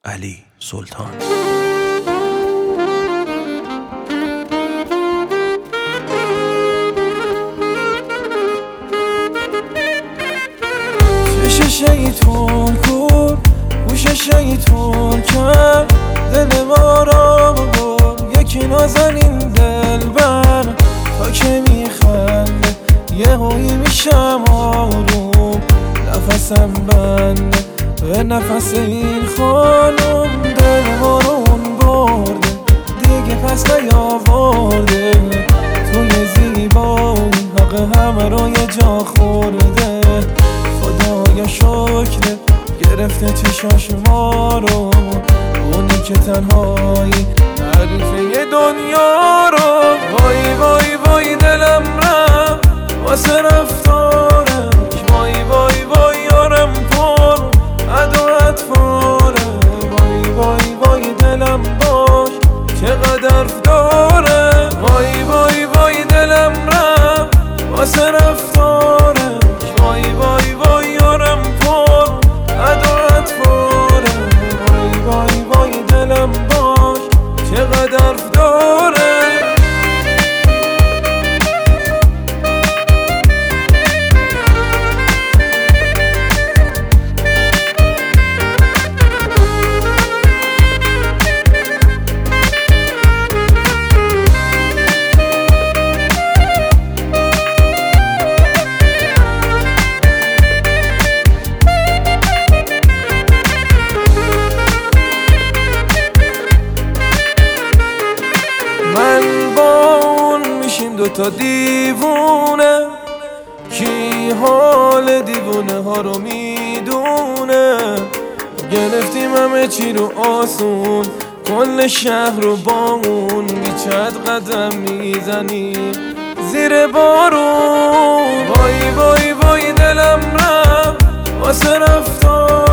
علی سلطان. چش شیطون کن گوش شیطون کرد دل ما را با یکی نازنین دل بر تا که میخنده یه هایی میشم آروم نفسم بنده به نفس این خانم دل ما رو اون برده دیگه پس نیاورده توی زیبایی حق همه رو یه جا خورده خدایا شکر گرفته چشاش ما رو اونی که تنهایی تعریفه دنیا رو وای وای وای دلم رفت واسه رفتارش وای وای وای یارم پر عدو اطفاره وای وای وای دلم باش چقدر داره وای وای وای دلم رفت واسه رفتارش وای وای وای یارم پر عدو اطفاره وای وای وای دلم باش چقدر داره من با اون میشیم دوتا دیوونه کی حال دیوونه ها رو میدونه گرفتیم همه چی رو آسون کل شهر رو با اون بیچت قدم میزنیم زیر بارون وای وای وای دلم رفت واسه رفتار